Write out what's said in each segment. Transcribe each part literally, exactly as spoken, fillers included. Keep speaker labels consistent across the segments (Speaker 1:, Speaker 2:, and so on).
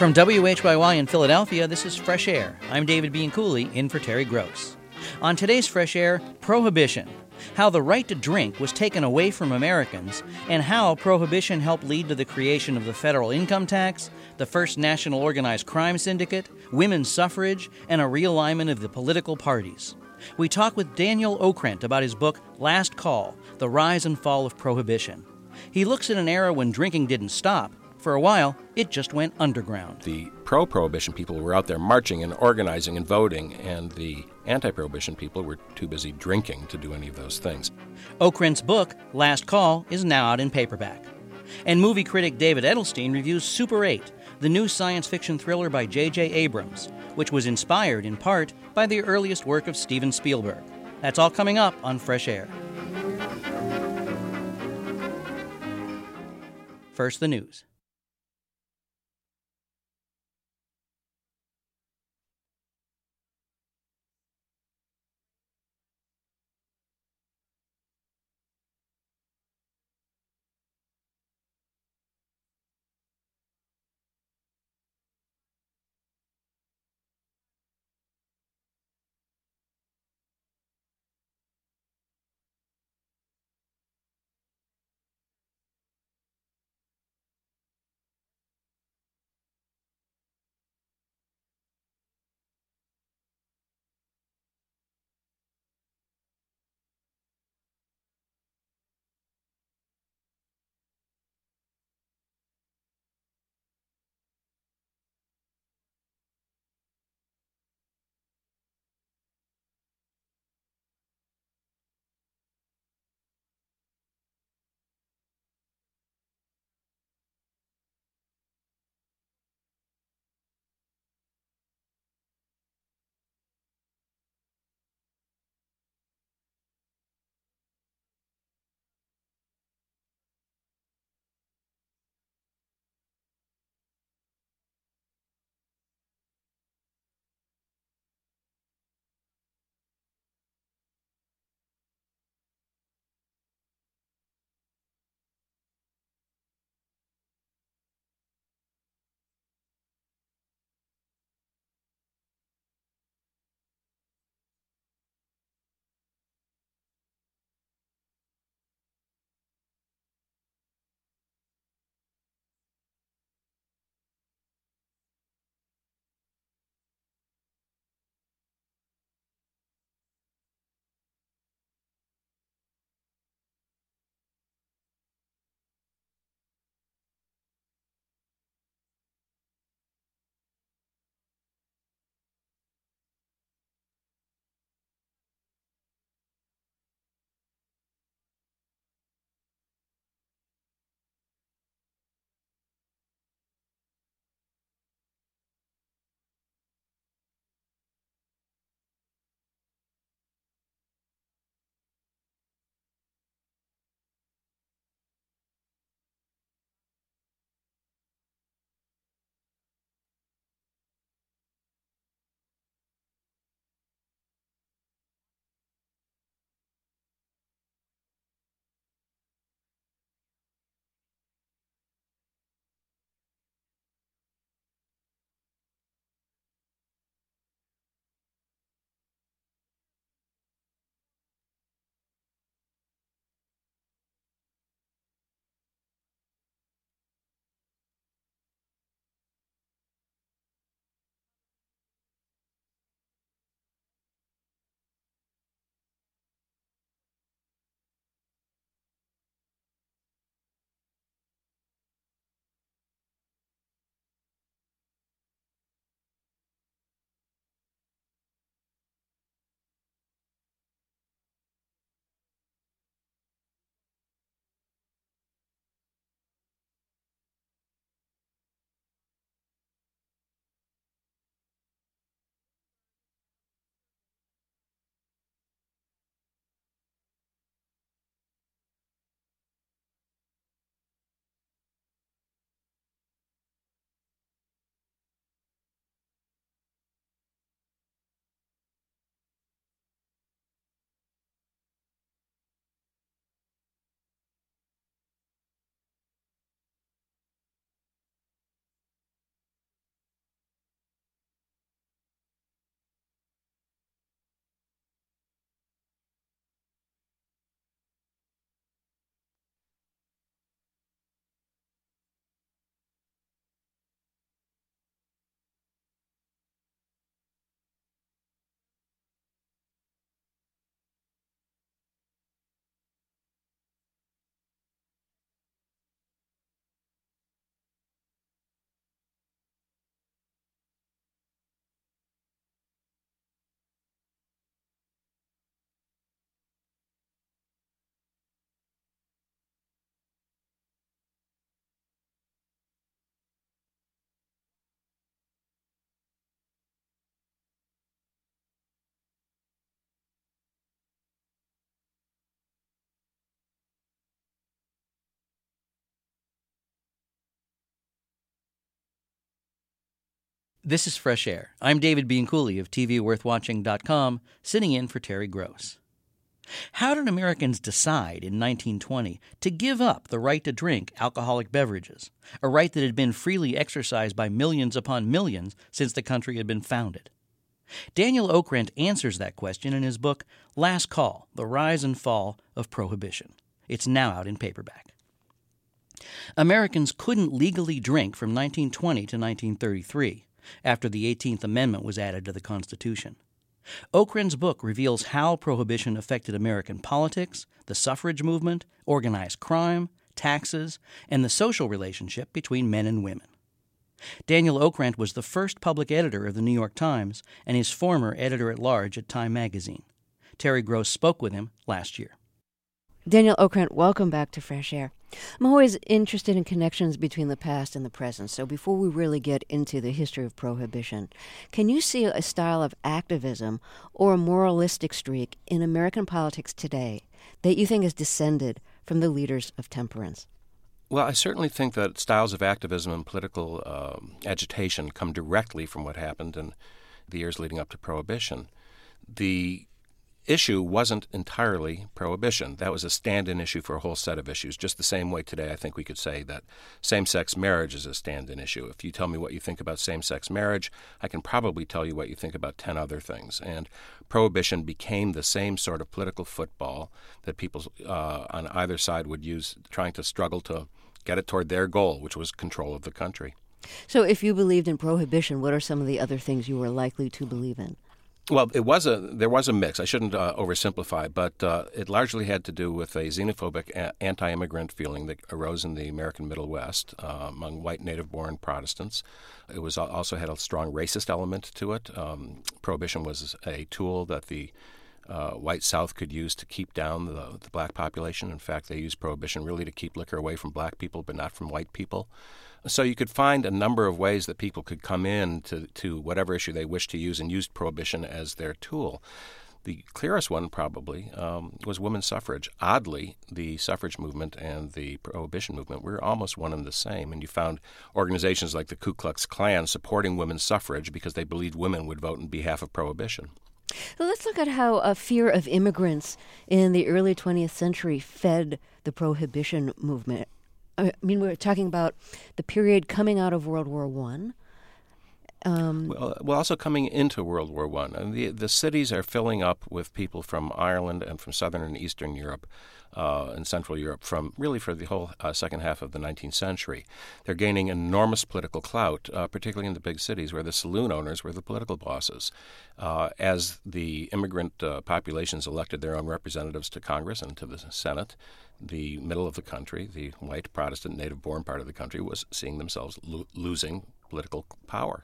Speaker 1: From W H Y Y in Philadelphia, this is Fresh Air. I'm David Bianculli, in for Terry Gross. On today's Fresh Air, Prohibition. How the right to drink was taken away from Americans, and how Prohibition helped lead to the creation of the federal income tax, the first national organized crime syndicate, women's suffrage, and a realignment of the political parties. We talk with Daniel Okrent about his book, Last Call, The Rise and Fall of Prohibition. He looks at an era when drinking didn't stop. For a while, it just went underground.
Speaker 2: The pro-prohibition people were out there marching and organizing and voting, and the anti-prohibition people were too busy drinking to do any of those things.
Speaker 1: Okrent's book, Last Call, is now out in paperback. And movie critic David Edelstein reviews Super eight, the new science fiction thriller by J J Abrams, which was inspired in part by the earliest work of Steven Spielberg. That's all coming up on Fresh Air. First, the news. This is Fresh Air. I'm David Bianculli of T V Worth Watching dot com, sitting in for Terry Gross. How did Americans decide in nineteen twenty to give up the right to drink alcoholic beverages, a right that had been freely exercised by millions upon millions since the country had been founded? Daniel Okrent answers that question in his book, Last Call, The Rise and Fall of Prohibition. It's now out in paperback. Americans couldn't legally drink from nineteen twenty to nineteen thirty-three, after the eighteenth Amendment was added to the Constitution. Okrent's book reveals how Prohibition affected American politics, the suffrage movement, organized crime, taxes, and the social relationship between men and women. Daniel Okrent was the first public editor of the New York Times and his former editor-at-large at Time magazine. Terry Gross spoke with him last year.
Speaker 3: Daniel Okrent, welcome back to Fresh Air. I'm always interested in connections between the past and the present, so before we really get into the history of Prohibition, can you see a style of activism or a moralistic streak in American politics today that you think has descended from the leaders of temperance?
Speaker 2: Well, I certainly think that styles of activism and political um, agitation come directly from what happened in the years leading up to Prohibition. The issue wasn't entirely prohibition. That was a stand-in issue for a whole set of issues, just the same way today I think we could say that same-sex marriage is a stand-in issue. If you tell me what you think about same-sex marriage, I can probably tell you what you think about ten other things. And prohibition became the same sort of political football that people uh, on either side would use, trying to struggle to get it toward their goal, which was control of the country.
Speaker 3: So if you believed in prohibition, what are some of the other things you were likely to believe in?
Speaker 2: Well, it was a there was a mix. I shouldn't uh, oversimplify, but uh, it largely had to do with a xenophobic, a- anti-immigrant feeling that arose in the American Middle West uh, among white native-born Protestants. It was also had a strong racist element to it. Um, Prohibition was a tool that the uh, white South could use to keep down the, the black population. In fact, they used Prohibition really to keep liquor away from black people, but not from white people. So you could find a number of ways that people could come in to, to whatever issue they wished to use and use prohibition as their tool. The clearest one probably um, was women's suffrage. Oddly, the suffrage movement and the prohibition movement were almost one and the same, and you found organizations like the Ku Klux Klan supporting women's suffrage because they believed women would vote in behalf of prohibition.
Speaker 3: So let's look at how a fear of immigrants in the early twentieth century fed the prohibition movement. I mean, we're talking about the period coming out of World War One. Um,
Speaker 2: well, well, also coming into World War One, and the the cities are filling up with people from Ireland and from Southern and Eastern Europe, uh, and Central Europe, from really for the whole uh, second half of the nineteenth century. They're gaining enormous political clout, uh, particularly in the big cities where the saloon owners were the political bosses. Uh, as the immigrant uh, populations elected their own representatives to Congress and to the Senate, the middle of the country, the white Protestant native-born part of the country, was seeing themselves lo- losing political power.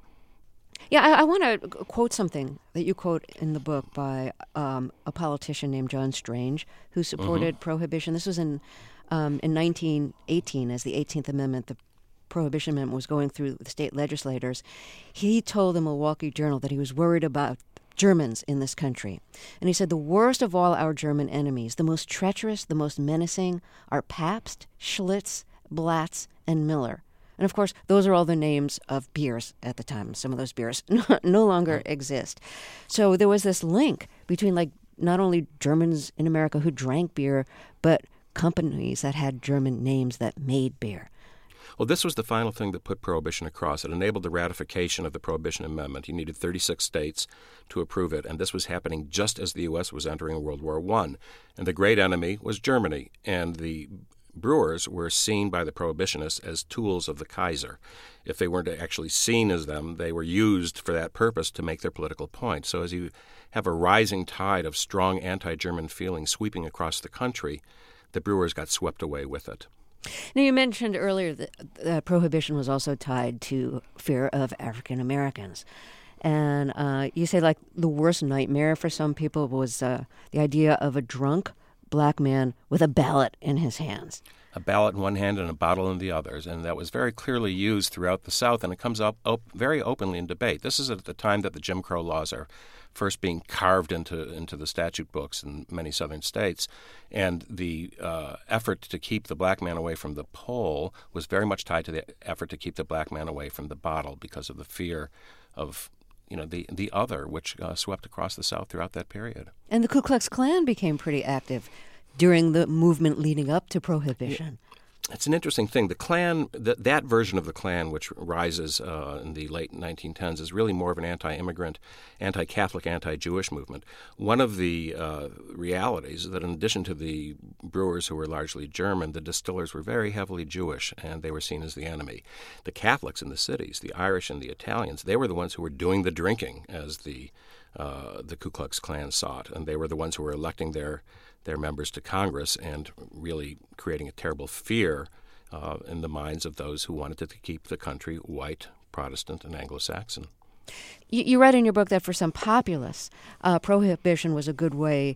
Speaker 3: Yeah, I, I want to quote something that you quote in the book by um, a politician named John Strange, who supported mm-hmm. prohibition. This was in um, in nineteen eighteen, as the eighteenth Amendment, the Prohibition Amendment, was going through the state legislators. He told the Milwaukee Journal that he was worried about Germans in this country. And he said, the worst of all our German enemies, the most treacherous, the most menacing, are Pabst, Schlitz, Blatz, and Miller. And of course, those are all the names of beers at the time. Some of those beers no, no longer exist. So there was this link between, like, not only Germans in America who drank beer, but companies that had German names that made beer.
Speaker 2: Well, this was the final thing that put Prohibition across. It enabled the ratification of the Prohibition Amendment. You needed thirty-six states to approve it, and this was happening just as the U S was entering World War One. And the great enemy was Germany, and the brewers were seen by the prohibitionists as tools of the Kaiser. If they weren't actually seen as them, they were used for that purpose to make their political point. So as you have a rising tide of strong anti-German feeling sweeping across the country, the brewers got swept away with it.
Speaker 3: Now, you mentioned earlier that uh, prohibition was also tied to fear of African Americans. And uh, you say, like, the worst nightmare for some people was uh, the idea of a drunk black man with a ballot in his hands.
Speaker 2: A ballot in one hand and a bottle in the others, and that was very clearly used throughout the South, and it comes up op- very openly in debate. This is at the time that the Jim Crow laws are first being carved into into the statute books in many southern states, and the uh, effort to keep the black man away from the poll was very much tied to the effort to keep the black man away from the bottle because of the fear of you know the the other, which uh, swept across the South throughout that period.
Speaker 3: And the Ku Klux Klan became pretty active during the movement leading up to Prohibition.
Speaker 2: It's an interesting thing. The Klan, that, that version of the Klan, which rises uh, in the late nineteen tens, is really more of an anti-immigrant, anti-Catholic, anti-Jewish movement. One of the uh, realities is that in addition to the brewers who were largely German, the distillers were very heavily Jewish, and they were seen as the enemy. The Catholics in the cities, the Irish and the Italians, they were the ones who were doing the drinking, as the uh, the Ku Klux Klan saw it, and they were the ones who were electing their their members to Congress and really creating a terrible fear uh, in the minds of those who wanted to keep the country white, Protestant, and Anglo-Saxon.
Speaker 3: You, you write in your book that for some populists, uh, Prohibition was a good way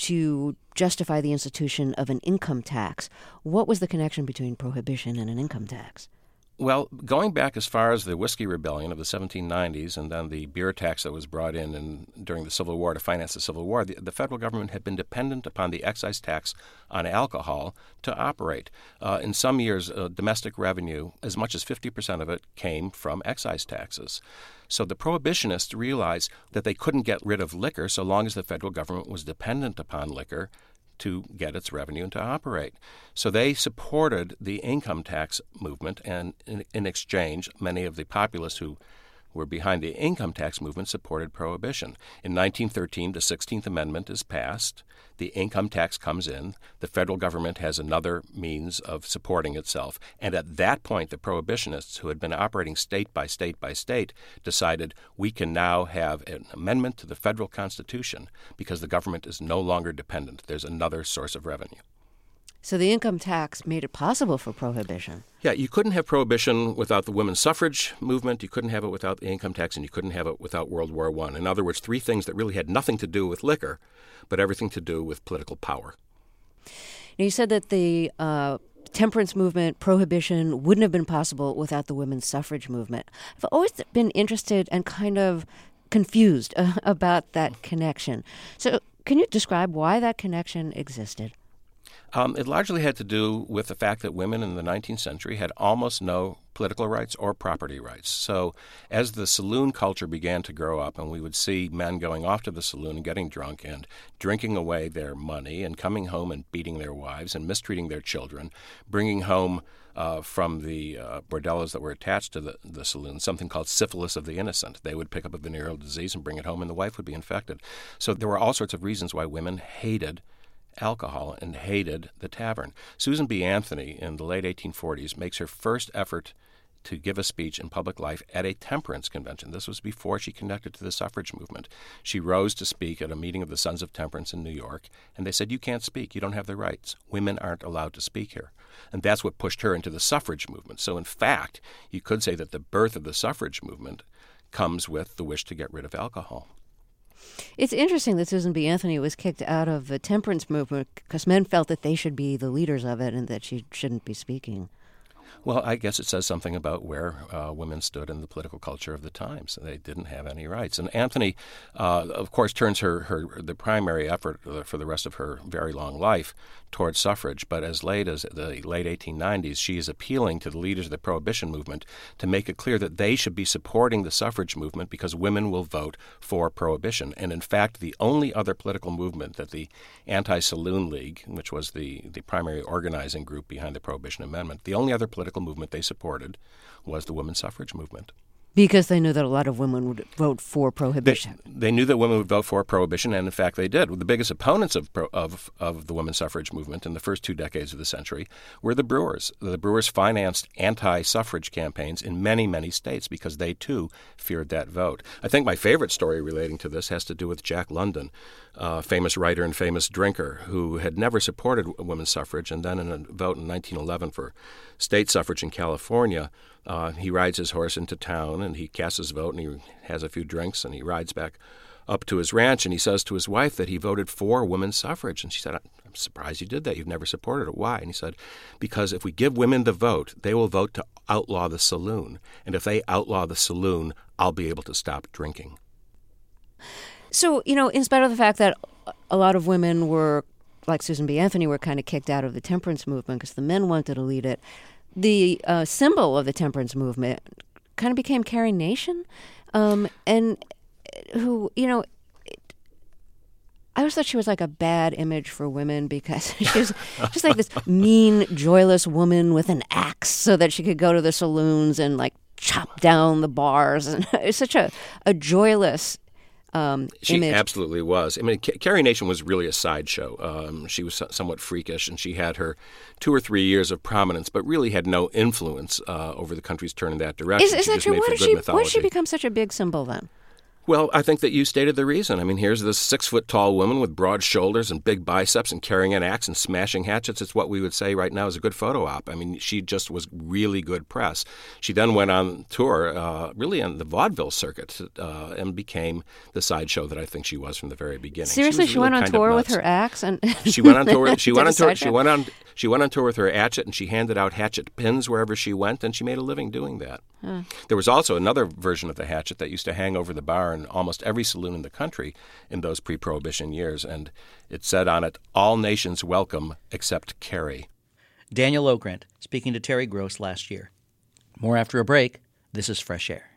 Speaker 3: to justify the institution of an income tax. What was the connection between Prohibition and an income tax?
Speaker 2: Well, going back as far as the Whiskey Rebellion of the seventeen nineties and then the beer tax that was brought in, in during the Civil War to finance the Civil War, the, the federal government had been dependent upon the excise tax on alcohol to operate. Uh, in some years, uh, domestic revenue, as much as fifty percent of it, came from excise taxes. So the prohibitionists realized that they couldn't get rid of liquor so long as the federal government was dependent upon liquor to get its revenue and to operate. So they supported the income tax movement, and in, in exchange, many of the populists who were behind the income tax movement supported Prohibition. In nineteen thirteen, the sixteenth Amendment is passed. The income tax comes in. The federal government has another means of supporting itself. And at that point, the Prohibitionists, who had been operating state by state by state, decided we can now have an amendment to the federal Constitution because the government is no longer dependent. There's another source of revenue.
Speaker 3: So the income tax made it possible for Prohibition.
Speaker 2: Yeah, you couldn't have Prohibition without the women's suffrage movement, you couldn't have it without the income tax, and you couldn't have it without World War One. In other words, three things that really had nothing to do with liquor, but everything to do with political power.
Speaker 3: Now, you said that the uh, temperance movement, Prohibition, wouldn't have been possible without the women's suffrage movement. I've always been interested and kind of confused uh, about that connection. So can you describe why that connection existed?
Speaker 2: Um, it largely had to do with the fact that women in the nineteenth century had almost no political rights or property rights. So as the saloon culture began to grow up, and we would see men going off to the saloon and getting drunk and drinking away their money and coming home and beating their wives and mistreating their children, bringing home uh, from the uh, bordellos that were attached to the, the saloon something called syphilis of the innocent. They would pick up a venereal disease and bring it home, and the wife would be infected. So there were all sorts of reasons why women hated alcohol and hated the tavern. Susan B. Anthony in the late eighteen forties makes her first effort to give a speech in public life at a temperance convention. This was before she connected to the suffrage movement. She rose to speak at a meeting of the Sons of Temperance in New York, and they said, you can't speak. You don't have the rights. Women aren't allowed to speak here. And that's what pushed her into the suffrage movement. So in fact, you could say that the birth of the suffrage movement comes with the wish to get rid of alcohol.
Speaker 3: It's interesting that Susan B. Anthony was kicked out of the temperance movement because men felt that they should be the leaders of it and that she shouldn't be speaking.
Speaker 2: Well, I guess it says something about where uh, women stood in the political culture of the time. So they didn't have any rights. And Anthony, uh, of course, turns her, her the primary effort for the rest of her very long life towards suffrage. But as late as the late eighteen nineties, she is appealing to the leaders of the Prohibition movement to make it clear that they should be supporting the suffrage movement because women will vote for Prohibition. And in fact, the only other political movement that the Anti-Saloon League, which was the, the primary organizing group behind the Prohibition Amendment, the only other political movement they supported was the women's suffrage movement.
Speaker 3: Because they knew that a lot of women would vote for Prohibition.
Speaker 2: They, they knew that women would vote for Prohibition, and in fact they did. The biggest opponents of, of, of the women's suffrage movement in the first two decades of the century were the Brewers. The Brewers financed anti-suffrage campaigns in many, many states because they, too, feared that vote. I think my favorite story relating to this has to do with Jack London, a famous writer and famous drinker who had never supported women's suffrage, and then in a vote in nineteen eleven for state suffrage in California, Uh, he rides his horse into town, and he casts his vote, and he has a few drinks, and he rides back up to his ranch, and he says to his wife that he voted for women's suffrage. And she said, I'm surprised you did that. You've never supported it. Why? And he said, because if we give women the vote, they will vote to outlaw the saloon. And if they outlaw the saloon, I'll be able to stop drinking.
Speaker 3: So, you know, in spite of the fact that a lot of women were, like Susan B. Anthony, were kind of kicked out of the temperance movement because the men wanted to lead it, the uh, symbol of the temperance movement kind of became Carrie Nation, um, and who, you know, it, I always thought she was like a bad image for women because she was just like this mean, joyless woman with an axe so that she could go to the saloons and like chop down the bars. And it's such a, a joyless Um,
Speaker 2: she
Speaker 3: image.
Speaker 2: absolutely was. I mean, C- Carrie Nation was really a sideshow. Um, she was so- somewhat freakish, and she had her two or three years of prominence, but really had no influence uh, over the country's turn in that direction.
Speaker 3: Is, is
Speaker 2: she
Speaker 3: that
Speaker 2: just
Speaker 3: true?
Speaker 2: made
Speaker 3: Why
Speaker 2: for
Speaker 3: did
Speaker 2: good
Speaker 3: she?
Speaker 2: mythology.
Speaker 3: Why did she become such a big symbol then?
Speaker 2: Well, I think that you stated the reason. I mean, here's this six-foot-tall woman with broad shoulders and big biceps and carrying an axe and smashing hatchets. It's what we would say right now is a good photo op. I mean, she just was really good press. She then went on tour, uh, really on the vaudeville circuit, uh, and became the sideshow that I think she was from the very beginning.
Speaker 3: Seriously,
Speaker 2: she,
Speaker 3: she,
Speaker 2: really
Speaker 3: went on
Speaker 2: kind of
Speaker 3: tour with
Speaker 2: nuts.
Speaker 3: her axe, and
Speaker 2: she went on tour. She
Speaker 3: did
Speaker 2: went
Speaker 3: a
Speaker 2: on tour.
Speaker 3: sideshow?
Speaker 2: She went on. She went on tour with her hatchet, and she handed out hatchet pins wherever she went, and she made a living doing that. Huh. There was also another version of the hatchet that used to hang over the bar in almost every saloon in the country in those pre-Prohibition years, and it said on it, "All nations welcome except Carrie."
Speaker 1: Daniel Okrant speaking to Terry Gross last year. More after a break. This is Fresh Air.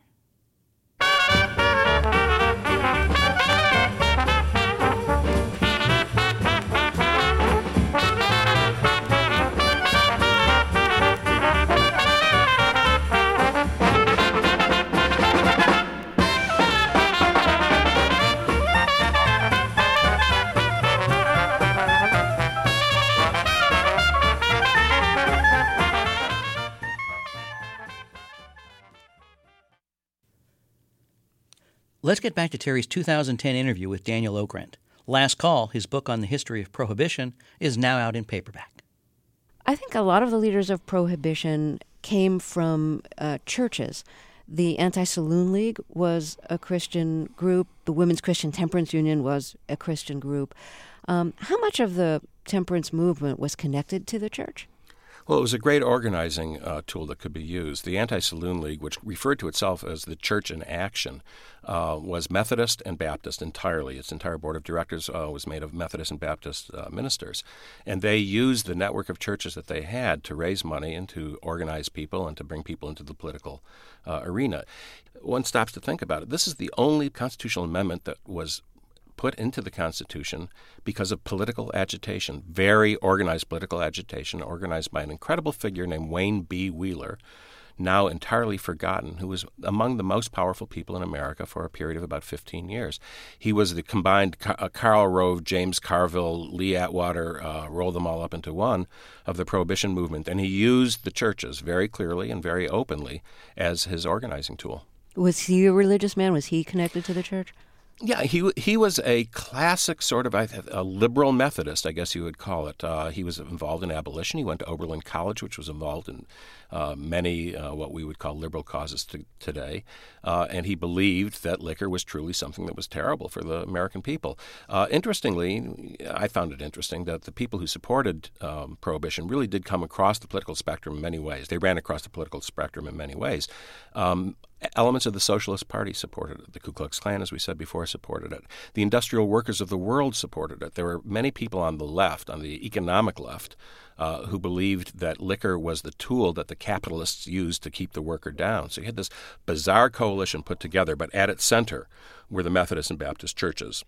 Speaker 1: Let's get back to Terry's two thousand ten interview with Daniel Okrant. Last Call, his book on the history of Prohibition, is now out in paperback.
Speaker 3: I think a lot of the leaders of Prohibition came from uh, churches. The Anti-Saloon League was a Christian group. The Women's Christian Temperance Union was a Christian group. Um, how much of the temperance movement was connected to the church?
Speaker 2: Well, it was a great organizing uh, tool that could be used. The Anti-Saloon League, which referred to itself as the Church in Action, uh, was Methodist and Baptist entirely. Its entire board of directors uh, was made of Methodist and Baptist uh, ministers. And they used the network of churches that they had to raise money and to organize people and to bring people into the political uh, arena. One stops to think about it. This is the only constitutional amendment that was put into the Constitution because of political agitation, very organized political agitation, organized by an incredible figure named Wayne B. Wheeler, now entirely forgotten, who was among the most powerful people in America for a period of about fifteen years. He was the combined uh, Karl Rove, James Carville, Lee Atwater, uh, roll them all up into one, of the Prohibition movement, and he used the churches very clearly and very openly as his organizing tool.
Speaker 3: Was he a religious man? Was he connected to the church?
Speaker 2: Yeah, he he was a classic sort of a, a liberal Methodist, I guess you would call it. Uh, he was involved in abolition. He went to Oberlin College, which was involved in uh, many uh, what we would call liberal causes to, today. Uh, and he believed that liquor was truly something that was terrible for the American people. Uh, interestingly, I found it interesting that the people who supported um, Prohibition really did come across the political spectrum in many ways. They ran across the political spectrum in many ways. Um, Elements of the Socialist Party supported it. The Ku Klux Klan, as we said before, supported it. The industrial workers of the world supported it. There were many people on the left, on the economic left, uh, who believed that liquor was the tool that the capitalists used to keep the worker down. So you had this bizarre coalition put together, but at its center were the Methodist and Baptist churches.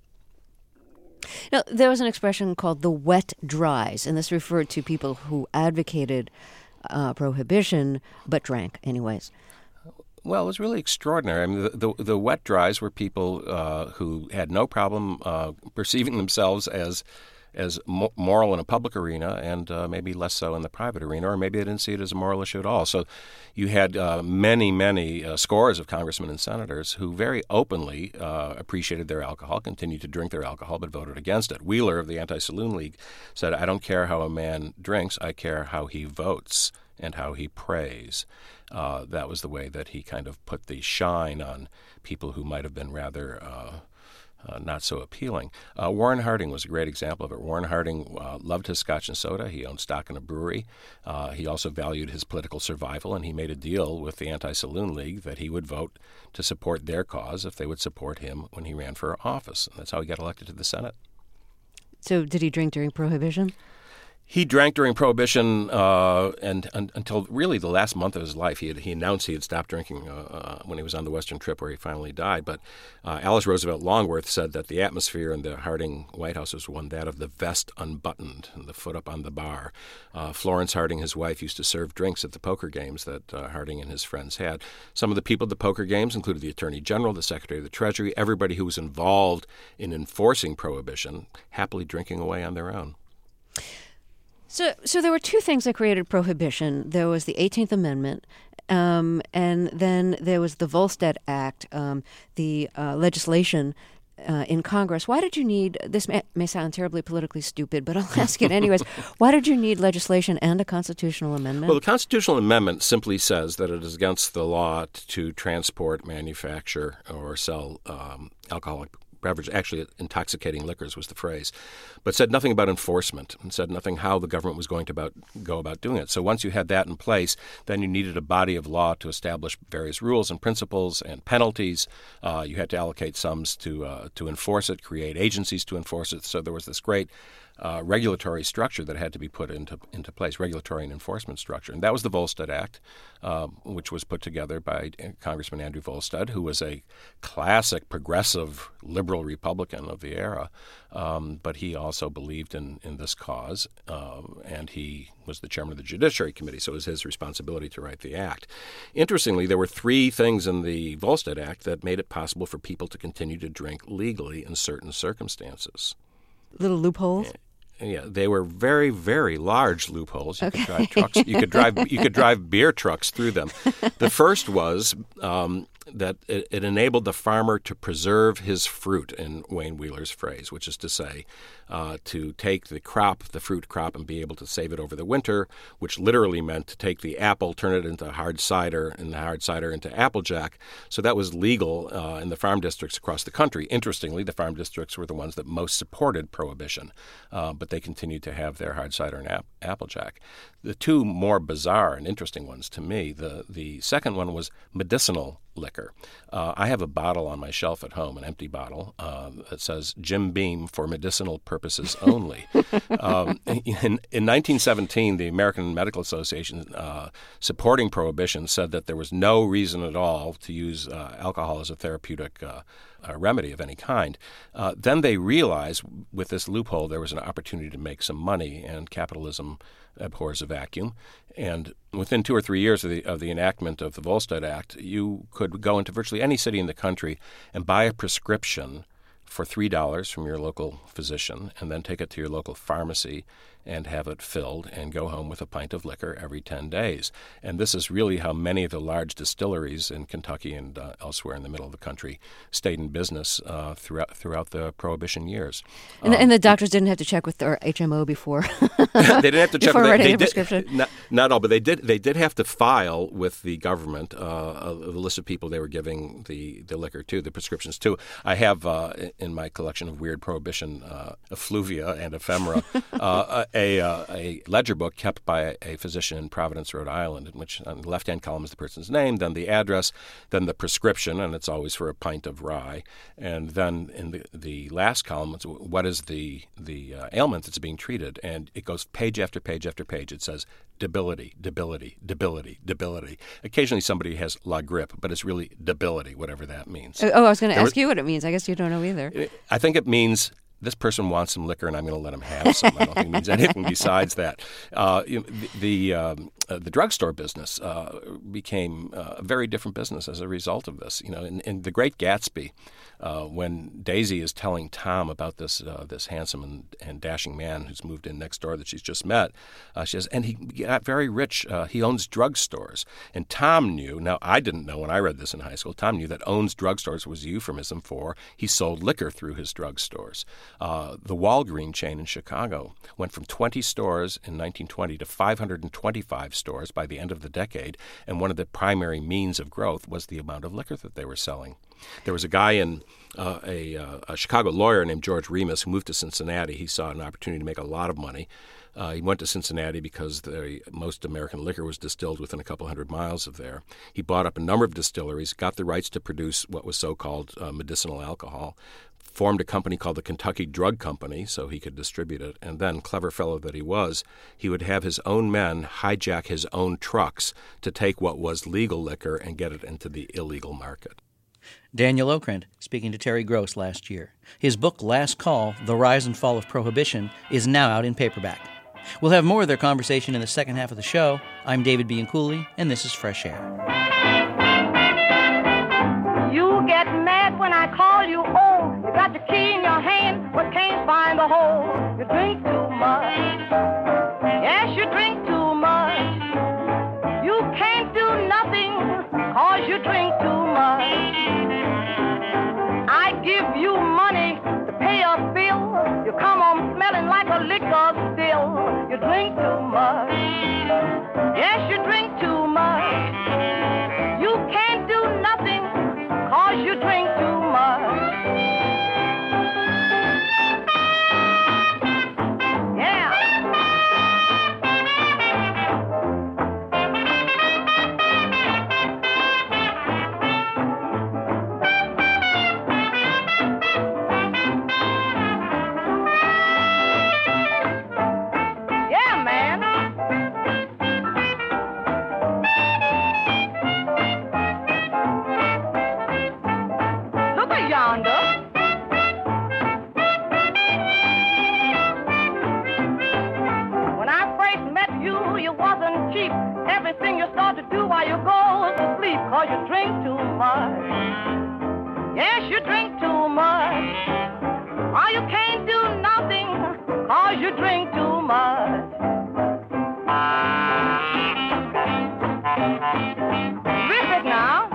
Speaker 3: Now, there was an expression called the wet dries, and this referred to people who advocated uh, prohibition but drank anyways.
Speaker 2: Well, it was really extraordinary. I mean, the the, the wet dries were people uh, who had no problem uh, perceiving themselves as as mo- moral in a public arena, and uh, maybe less so in the private arena, or maybe they didn't see it as a moral issue at all. So, you had uh, many, many uh, scores of congressmen and senators who very openly uh, appreciated their alcohol, continued to drink their alcohol, but voted against it. Wheeler of the Anti-Saloon League said, "I don't care how a man drinks; I care how he votes and how he prays." Uh, that was the way that he kind of put the shine on people who might have been rather uh, uh, not so appealing. Uh, Warren Harding was a great example of it. Warren Harding uh, loved his scotch and soda. He owned stock in a brewery. Uh, he also valued his political survival, and he made a deal with the Anti-Saloon League that he would vote to support their cause if they would support him when he ran for office. And that's how he got elected to the Senate.
Speaker 3: So did he drink during Prohibition?
Speaker 2: He drank during Prohibition uh, and, and until really the last month of his life. He had, he announced he had stopped drinking uh, uh, when he was on the Western trip where he finally died. But uh, Alice Roosevelt Longworth said that the atmosphere in the Harding White House was one that of the vest unbuttoned and the foot up on the bar. Uh, Florence Harding, his wife, used to serve drinks at the poker games that uh, Harding and his friends had. Some of the people at the poker games included the Attorney General, the Secretary of the Treasury, everybody who was involved in enforcing Prohibition, happily drinking away on their own.
Speaker 3: So, so there were two things that created Prohibition. There was the eighteenth Amendment, um, and then there was the Volstead Act, um, the uh, legislation uh, in Congress. Why did you need, this may, may sound terribly politically stupid, but I'll ask it anyways, why did you need legislation and a constitutional amendment?
Speaker 2: Well, the constitutional amendment simply says that it is against the law to transport, manufacture, or sell um, alcoholic beverage, actually intoxicating liquors was the phrase, but said nothing about enforcement and said nothing how the government was going to about, go about doing it. So once you had that in place, then you needed a body of law to establish various rules and principles and penalties. Uh, you had to allocate sums to uh, to enforce it, create agencies to enforce it. So there was this great uh, regulatory structure that had to be put into into place, regulatory and enforcement structure. And that was the Volstead Act, uh, which was put together by Congressman Andrew Volstead, who was a classic progressive liberal Republican of the era. Um, but he also believed in, in this cause, uh, and he was the chairman of the Judiciary Committee, so it was his responsibility to write the act. Interestingly, there were three things in the Volstead Act that made it possible for people to continue to drink legally in certain circumstances.
Speaker 3: Little loopholes?
Speaker 2: Yeah. Yeah, they were very, very large loopholes. You okay. could drive trucks. You could drive. You could drive beer trucks through them. The first was um, that it, it enabled the farmer to preserve his fruit, in Wayne Wheeler's phrase, which is to say, uh, to take the crop, the fruit crop, and be able to save it over the winter, which literally meant to take the apple, turn it into hard cider, and the hard cider into Applejack. So that was legal uh, in the farm districts across the country. Interestingly, the farm districts were the ones that most supported Prohibition, uh, but they continued to have their hard cider and ap- Applejack. The two more bizarre and interesting ones to me, the, the second one was medicinal liquor. Uh, I have a bottle on my shelf at home, an empty bottle, uh, that says Jim Beam for medicinal purposes only. um, in, in nineteen seventeen, the American Medical Association, uh, supporting Prohibition, said that there was no reason at all to use uh, alcohol as a therapeutic uh, uh, remedy of any kind. Uh, then they realized with this loophole there was an opportunity to make some money, and capitalism abhors a vacuum. And within two or three years of the of the enactment of the Volstead Act, you could go into virtually any city in the country and buy a prescription for three dollars from your local physician, and then take it to your local pharmacy and have it filled and go home with a pint of liquor every ten days. And this is really how many of the large distilleries in Kentucky and uh, elsewhere in the middle of the country stayed in business uh, throughout throughout the Prohibition years.
Speaker 3: And,
Speaker 2: um,
Speaker 3: and the doctors didn't have to check with their H M O before
Speaker 2: they didn't have to check
Speaker 3: before
Speaker 2: with
Speaker 3: writing
Speaker 2: they,
Speaker 3: a
Speaker 2: they
Speaker 3: prescription.
Speaker 2: Did, not, not all, but they did They did have to file with the government uh, a, a list of people they were giving the, the liquor to, the prescriptions to. I have uh, in my collection of weird Prohibition uh, effluvia and ephemera uh, a, a, a ledger book kept by a, a physician in Providence, Rhode Island, in which on the left-hand column is the person's name, then the address, then the prescription, and it's always for a pint of rye, and then in the, the last column, it's what is the, the uh, ailment that's being treated, and it goes page after page after page. It says debility, debility, debility, debility. Occasionally somebody has la grippe, but it's really debility, whatever that means.
Speaker 3: Oh, I was going to ask
Speaker 2: was,
Speaker 3: you what it means. I guess you don't know either.
Speaker 2: I think it means this person wants some liquor, and I'm going to let him have some. I don't think it means anything besides that. Uh, you know, the the, um, uh, the drugstore business uh, became uh, a very different business as a result of this. You know, in, in The Great Gatsby, uh, when Daisy is telling Tom about this uh, this handsome and, and dashing man who's moved in next door that she's just met, uh, she says, and he got very rich. Uh, he owns drugstores. And Tom knew, now I didn't know when I read this in high school, Tom knew that owns drugstores was a euphemism for he sold liquor through his drugstores. Uh, the Walgreens chain in Chicago went from twenty stores in nineteen twenty to five hundred twenty-five stores by the end of the decade, and one of the primary means of growth was the amount of liquor that they were selling. There was a guy in uh, a, uh, a Chicago lawyer named George Remus who moved to Cincinnati. He saw an opportunity to make a lot of money. Uh, he went to Cincinnati because the, most American liquor was distilled within a couple hundred miles of there. He bought up a number of distilleries, got the rights to produce what was so-called uh, medicinal alcohol, formed a company called the Kentucky Drug Company so he could distribute it, and then, clever fellow that he was, he would have his own men hijack his own trucks to take what was legal liquor and get it into the illegal market.
Speaker 1: Daniel Okrent speaking to Terry Gross last year. His book, Last Call, The Rise and Fall of Prohibition, is now out in paperback. We'll have more of their conversation in the second half of the show. I'm David Bianculli, and this is Fresh Air.
Speaker 4: You get mad when I call you home. You got the key in your hand, but can't find the hole. You drink too much. Yes, you drink too much. You can't do nothing, cause you drink too much. I give you money to pay a bill. You come home smelling like a liquor still. You drink too much. Yes, you drink too much. You can't do nothing, cause you drink too much. Yeah. Yeah, man. Look at yonder. When I first met you, you wasn't cheap. Everything you start to do while you go to sleep, cause you drink too much. Yes, you drink too much. Or you can't do nothing, cause you drink too much. Rip it now.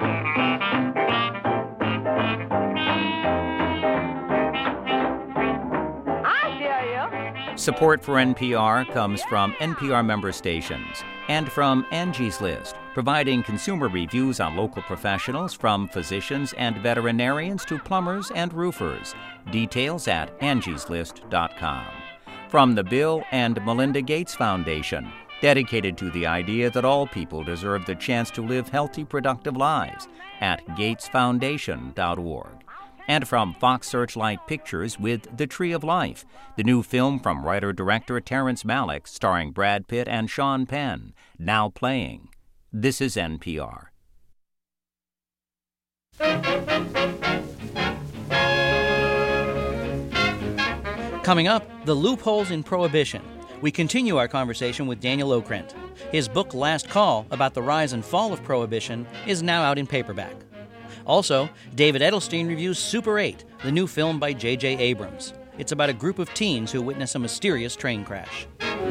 Speaker 4: I hear you.
Speaker 5: Support for N P R comes from N P R member stations and from Angie's List, providing consumer reviews on local professionals from physicians and veterinarians to plumbers and roofers. Details at angies list dot com. From the Bill and Melinda Gates Foundation, dedicated to the idea that all people deserve the chance to live healthy, productive lives, at gates foundation dot org. And from Fox Searchlight Pictures with The Tree of Life, the new film from writer-director Terrence Malick starring Brad Pitt and Sean Penn, now playing. This is N P R.
Speaker 1: Coming up, the loopholes in Prohibition. We continue our conversation with Daniel Okrent. His book, Last Call, about the rise and fall of Prohibition, is now out in paperback. Also, David Edelstein reviews Super eight, the new film by J J Abrams. It's about a group of teens who witness a mysterious train crash.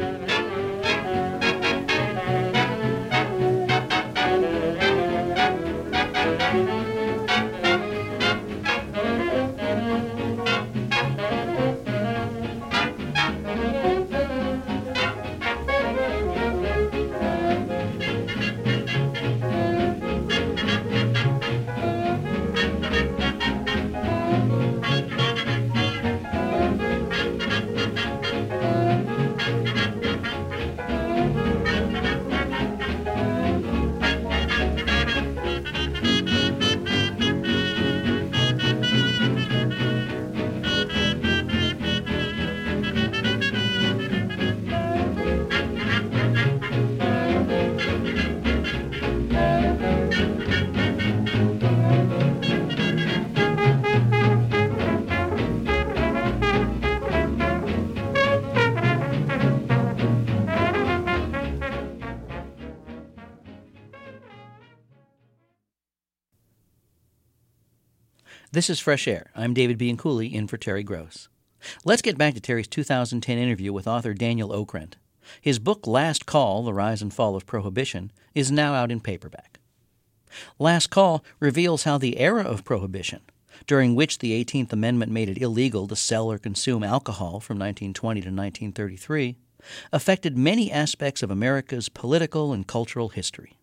Speaker 1: This is Fresh Air. I'm David Bianculli, in for Terry Gross. Let's get back to Terry's two thousand ten interview with author Daniel Okrent. His book, Last Call, The Rise and Fall of Prohibition, is now out in paperback. Last Call reveals how the era of Prohibition, during which the eighteenth Amendment made it illegal to sell or consume alcohol from nineteen twenty to nineteen thirty-three, affected many aspects of America's political and cultural history.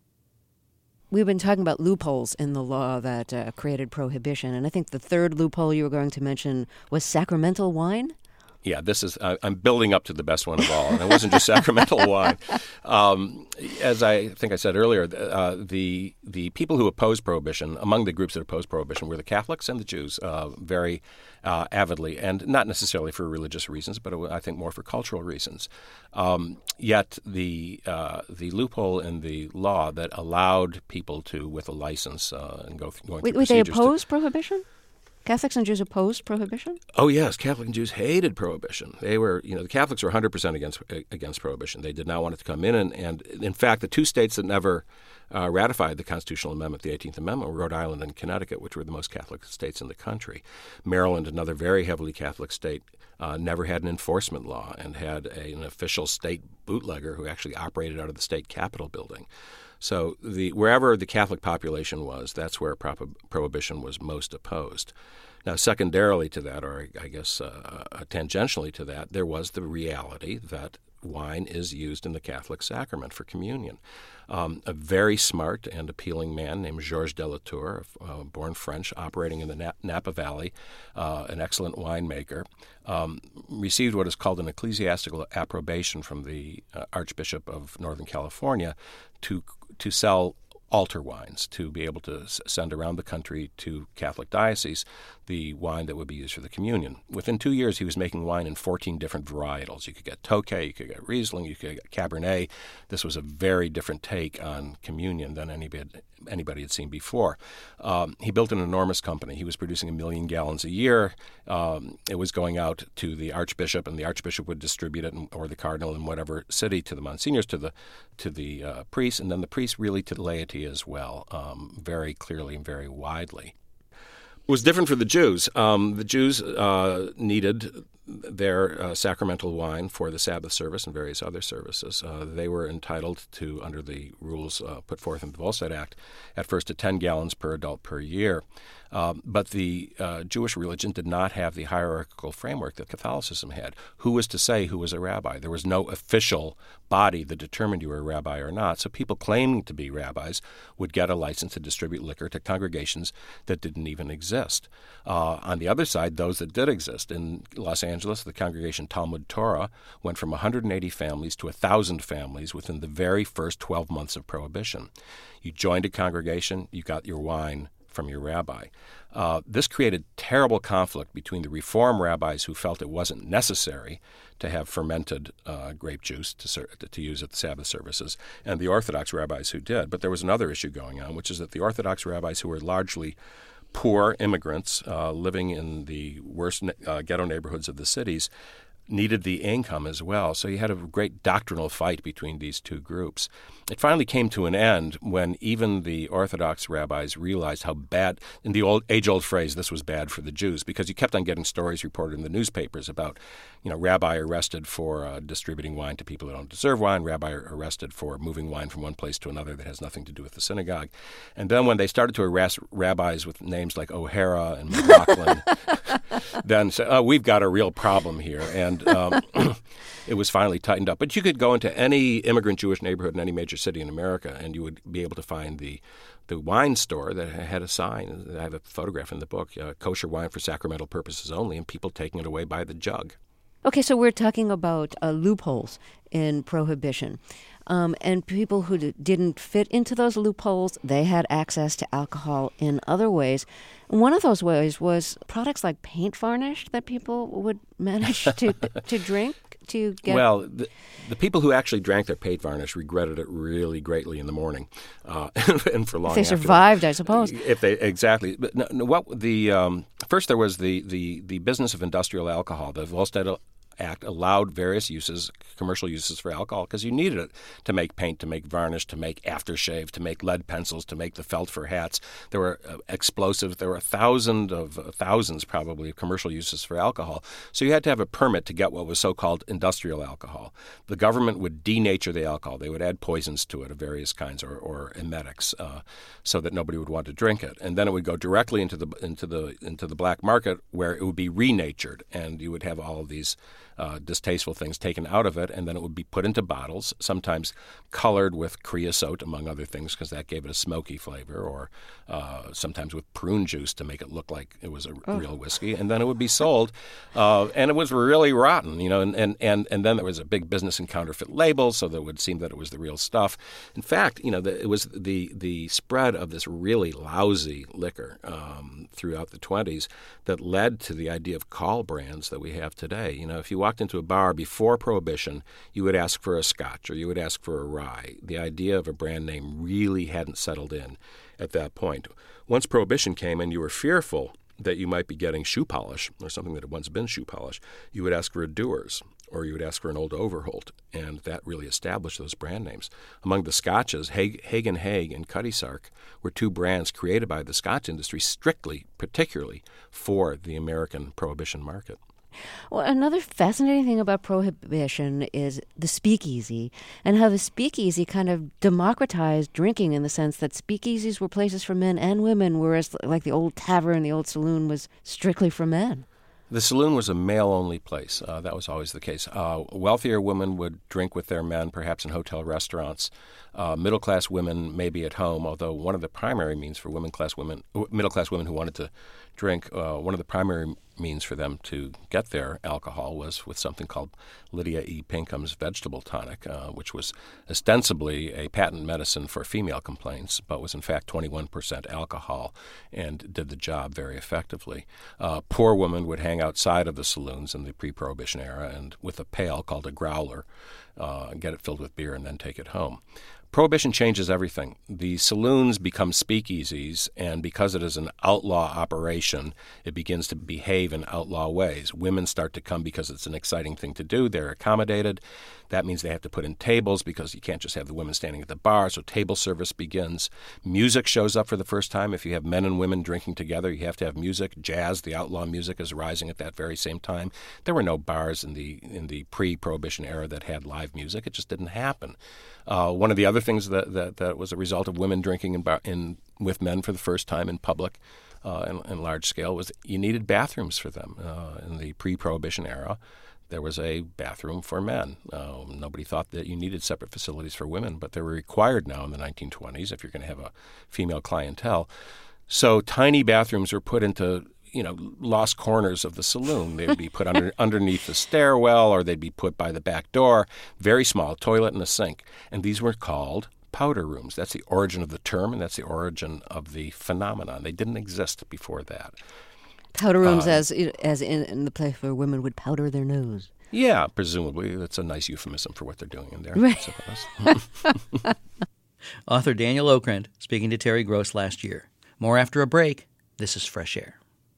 Speaker 3: We've been talking about loopholes in the law that uh, created prohibition, and I think the third loophole you were going to mention was sacramental wine?
Speaker 2: Yeah, this is, I, I'm building up to the best one of all, and it wasn't just sacramental wine. Um, as I think I said earlier, uh, the the people who opposed Prohibition, among the groups that opposed Prohibition, were the Catholics and the Jews, uh, very uh, avidly, and not necessarily for religious reasons, but I think more for cultural reasons. Um, yet the uh, the loophole in the law that allowed people to, with a license, uh, and go th- going
Speaker 3: Wait,
Speaker 2: through
Speaker 3: wait they
Speaker 2: procedures
Speaker 3: opposed
Speaker 2: to,
Speaker 3: Prohibition? Catholics and Jews opposed Prohibition?
Speaker 2: Oh, yes. Catholic and Jews hated Prohibition. They were, you know, the Catholics were one hundred percent against against Prohibition. They did not want it to come in. And, and in fact, the two states that never uh, ratified the constitutional amendment, the eighteenth Amendment, were Rhode Island and Connecticut, which were the most Catholic states in the country. Maryland, another very heavily Catholic state, uh, never had an enforcement law and had a, an official state bootlegger who actually operated out of the state capitol building. So the wherever the Catholic population was, that's where pro- Prohibition was most opposed. Now, secondarily to that, or I guess uh, uh, tangentially to that, there was the reality that wine is used in the Catholic sacrament for communion. Um, a very smart and appealing man named Georges de la Tour, uh, born French, operating in the Na- Napa Valley, uh, an excellent winemaker, um, received what is called an ecclesiastical approbation from the uh, Archbishop of Northern California to to sell altar wines, to be able to s- send around the country to Catholic dioceses the wine that would be used for the communion. Within two years, he was making wine in fourteen different varietals. You could get Tokay, you could get Riesling, you could get Cabernet. This was a very different take on communion than anybody, anybody had seen before. Um, he built an enormous company. He was producing a million gallons a year. Um, it was going out to the Archbishop, and the Archbishop would distribute it, in, or the Cardinal in whatever city, to the Monsignors, to the to the uh, priests, and then the priests really to the laity as well, um, very clearly and very widely. It was different for the Jews. Um, the Jews uh, needed their uh, sacramental wine for the Sabbath service and various other services. Uh, they were entitled to, under the rules uh, put forth in the Volstead Act, at first to ten gallons per adult per year. Um, but the uh, Jewish religion did not have the hierarchical framework that Catholicism had. Who was to say who was a rabbi? There was no official body that determined you were a rabbi or not. So people claiming to be rabbis would get a license to distribute liquor to congregations that didn't even exist. Uh, on the other side, those that did exist. In Los Angeles, the congregation Talmud Torah went from one hundred eighty families to one thousand families within the very first twelve months of Prohibition. You joined a congregation, you got your wine from your rabbi. Uh, this created terrible conflict between the Reform rabbis who felt it wasn't necessary to have fermented uh, grape juice to, ser- to use at the Sabbath services, and the Orthodox rabbis who did. But there was another issue going on, which is that the Orthodox rabbis, who were largely poor immigrants uh, living in the worst uh, ghetto neighborhoods of the cities, needed the income as well. So you had a great doctrinal fight between these two groups. It finally came to an end when even the Orthodox rabbis realized how bad, in the old age-old phrase, this was bad for the Jews, because you kept on getting stories reported in the newspapers about, you know, rabbi arrested for uh, distributing wine to people that don't deserve wine, rabbi arrested for moving wine from one place to another that has nothing to do with the synagogue. And then when they started to arrest rabbis with names like O'Hara and McLaughlin, then say, oh, we've got a real problem here. And um, it was finally tightened up. But you could go into any immigrant Jewish neighborhood in any major city in America, and you would be able to find the the wine store that had a sign. I have a photograph in the book, uh, kosher wine for sacramental purposes only, and people taking it away by the jug.
Speaker 3: Okay, so we're talking about uh, loopholes in Prohibition. Um, and people who d- didn't fit into those loopholes, they had access to alcohol in other ways. And one of those ways was products like paint varnish that people would manage to to drink, to get...
Speaker 2: Well, the, the people who actually drank their paint varnish regretted it really greatly in the morning, uh, and for long
Speaker 3: If they
Speaker 2: after
Speaker 3: survived,
Speaker 2: that.
Speaker 3: I suppose.
Speaker 2: If they exactly, but no, no, what the um, first there was the, the the business of industrial alcohol. The Volstead Act allowed various uses, commercial uses for alcohol, because you needed it to make paint, to make varnish, to make aftershave, to make lead pencils, to make the felt for hats. There were uh, explosives. There were a thousand of uh, thousands, probably, of commercial uses for alcohol. So you had to have a permit to get what was so-called industrial alcohol. The government would denature the alcohol. They would add poisons to it of various kinds, or, or emetics, uh, so that nobody would want to drink it. And then it would go directly into the into the into the black market, where it would be renatured, and you would have all of these uh, distasteful things taken out of it, and then it would be put into bottles, sometimes colored with creosote, among other things, because that gave it a smoky flavor, or uh, sometimes with prune juice to make it look like it was a oh. real whiskey, and then it would be sold, uh, and it was really rotten, you know, and, and, and, and then there was a big business in counterfeit labels, so that it would seem that it was the real stuff. In fact, you know, the, it was the, the spread of this really lousy liquor um, throughout the twenties that led to the idea of call brands that we have today. You know, if you walked into a bar before Prohibition, you would ask for a Scotch or you would ask for a rye. The idea of a brand name really hadn't settled in at that point. Once Prohibition came and you were fearful that you might be getting shoe polish or something that had once been shoe polish, you would ask for a Dewar's or you would ask for an Old Overholt, and that really established those brand names. Among the Scotches, Haig, Haig and Haig and Cutty Sark were two brands created by the Scotch industry strictly, particularly for the American Prohibition market.
Speaker 3: Well, another fascinating thing about Prohibition is the speakeasy, and how the speakeasy kind of democratized drinking, in the sense that speakeasies were places for men and women, whereas like the old tavern, the old saloon was strictly for men.
Speaker 2: The saloon was a male-only place. Uh, that was always the case. Uh, wealthier women would drink with their men, perhaps in hotel restaurants. Uh, middle-class women maybe at home, although one of the primary means for women-class women, middle-class women who wanted to drink, uh, one of the primary means for them to get their alcohol was with something called Lydia E. Pinkham's vegetable tonic, uh, which was ostensibly a patent medicine for female complaints, but was in fact twenty-one percent alcohol and did the job very effectively. Uh, poor women would hang outside of the saloons in the pre-Prohibition era and with a pail called a growler, uh, get it filled with beer and then take it home. Prohibition changes everything. The saloons become speakeasies, and because it is an outlaw operation, it begins to behave in outlaw ways. Women start to come because it's an exciting thing to do. They're accommodated. That means they have to put in tables because you can't just have the women standing at the bar, so table service begins. Music shows up for the first time. If you have men and women drinking together, you have to have music. Jazz, the outlaw music, is rising at that very same time. There were no bars in the in the pre-Prohibition era that had live music. It just didn't happen. Uh, one of the other things that, that, that was a result of women drinking in, bar, in with men for the first time in public uh, in, in large scale was you needed bathrooms for them. Uh, in the pre-Prohibition era, there was a bathroom for men. Uh, nobody thought that you needed separate facilities for women, but they were required now in the nineteen twenties if you're going to have a female clientele. So tiny bathrooms were put into you know, lost corners of the saloon. They'd be put under, underneath the stairwell, or they'd be put by the back door, very small, toilet and a sink. And these were called powder rooms. That's the origin of the term, and that's the origin of the phenomenon. They didn't exist before that.
Speaker 3: Powder rooms uh, as as in, in the place where women would powder their nose.
Speaker 2: Yeah, presumably. That's a nice euphemism for what they're doing in there, right. I suppose.
Speaker 1: Author Daniel Okrent speaking to Terry Gross last year. More after a break. This is Fresh Air.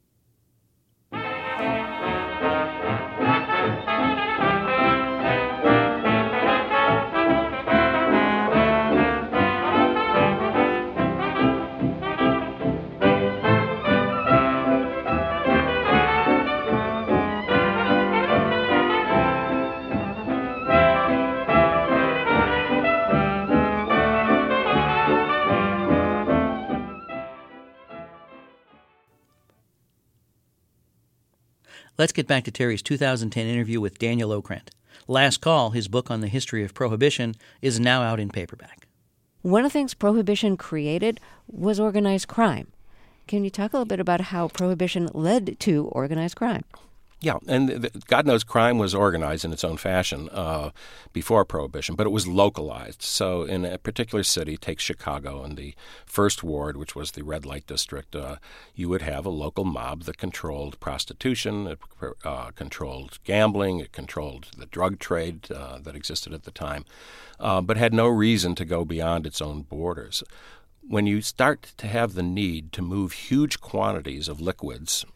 Speaker 1: Let's get back to Terry's two thousand ten interview with Daniel Okrent. Last Call, his book on the history of Prohibition, is now out in paperback.
Speaker 3: One of the things Prohibition created was organized crime. Can you talk a little bit about how Prohibition led to organized crime?
Speaker 2: Yeah, and the, God knows crime was organized in its own fashion uh, before Prohibition, but it was localized. So in a particular city, take Chicago, in the first ward, which was the red light district, uh, you would have a local mob that controlled prostitution, it uh, controlled gambling, it controlled the drug trade uh, that existed at the time, uh, but had no reason to go beyond its own borders. When you start to have the need to move huge quantities of liquids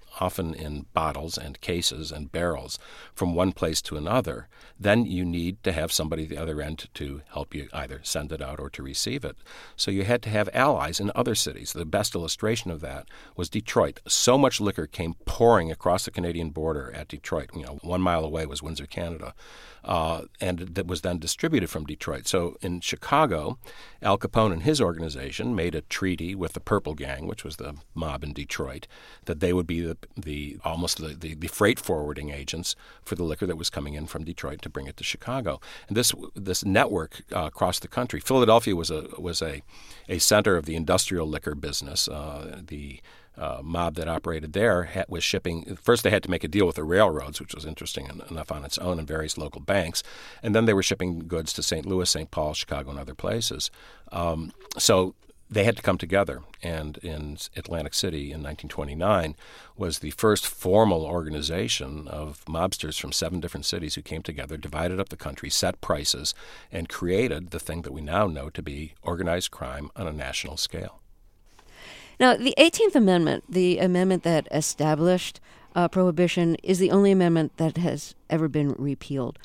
Speaker 2: often in bottles and cases and barrels, from one place to another, then you need to have somebody at the other end to help you either send it out or to receive it. So you had to have allies in other cities. The best illustration of that was Detroit. So much liquor came pouring across the Canadian border at Detroit. You know, one mile away was Windsor, Canada. Uh, and that was then distributed from Detroit. So in Chicago, Al Capone and his organization made a treaty with the Purple Gang, which was the mob in Detroit, that they would be the, the almost the, the, the freight forwarding agents for the liquor that was coming in from Detroit to bring it to Chicago. And this this network uh, across the country, Philadelphia was a was a, a center of the industrial liquor business. Uh, the Uh, mob that operated there ha- was shipping. First, they had to make a deal with the railroads, which was interesting enough on its own, and various local banks. And then they were shipping goods to Saint Louis, Saint Paul, Chicago, and other places. Um, so they had to come together. And in Atlantic City in nineteen twenty-nine was the first formal organization of mobsters from seven different cities who came together, divided up the country, set prices, and created the thing that we now know to be organized crime on a national scale.
Speaker 3: Now, the eighteenth Amendment, the amendment that established uh, prohibition, is the only amendment that has ever been repealed.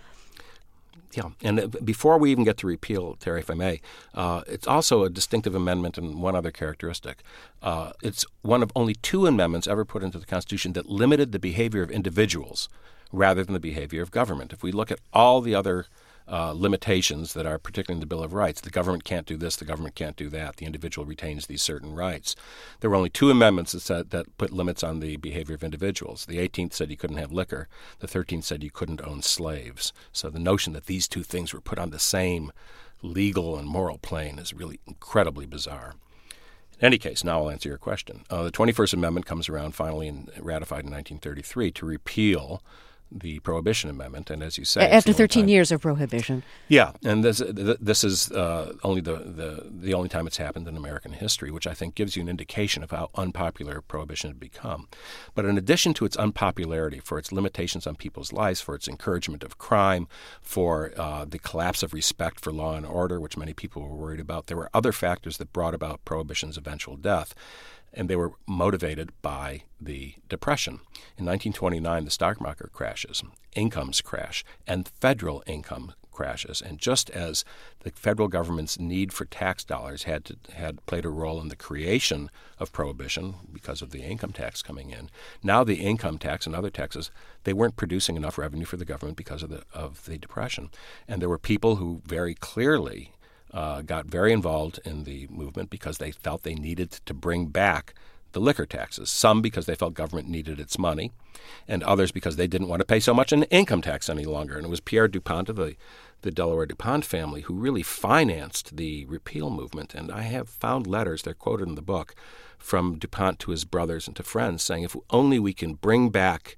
Speaker 2: Yeah, and before we even get to repeal, Terry, if I may, uh, it's also a distinctive amendment in one other characteristic. Uh, it's one of only two amendments ever put into the Constitution that limited the behavior of individuals rather than the behavior of government. If we look at all the other Uh, limitations that are particularly in the Bill of Rights. The government can't do this, the government can't do that. The individual retains these certain rights. There were only two amendments that said, that put limits on the behavior of individuals. The eighteenth said you couldn't have liquor. The thirteenth said you couldn't own slaves. So the notion that these two things were put on the same legal and moral plane is really incredibly bizarre. In any case, now I'll answer your question. Uh, the twenty-first Amendment comes around finally and ratified in nineteen thirty-three to repeal the Prohibition Amendment, and as you say,
Speaker 3: after thirteen years of prohibition.
Speaker 2: Yeah, and this this is uh, only the, the the only time it's happened in American history, which I think gives you an indication of how unpopular prohibition had become. But in addition to its unpopularity, for its limitations on people's lives, for its encouragement of crime, for uh, the collapse of respect for law and order, which many people were worried about, there were other factors that brought about prohibition's eventual death. And they were motivated by the Depression. In nineteen twenty-nine, the stock market crashes, incomes crash, and federal income crashes. And just as the federal government's need for tax dollars had to, had played a role in the creation of prohibition because of the income tax coming in, now the income tax and other taxes, they weren't producing enough revenue for the government because of the of the Depression. And there were people who very clearly Uh, got very involved in the movement because they felt they needed to bring back the liquor taxes. Some because they felt government needed its money, and others because they didn't want to pay so much in income tax any longer. And it was Pierre DuPont of the, the Delaware DuPont family who really financed the repeal movement. And I have found letters, they're quoted in the book, from DuPont to his brothers and to friends saying, if only we can bring back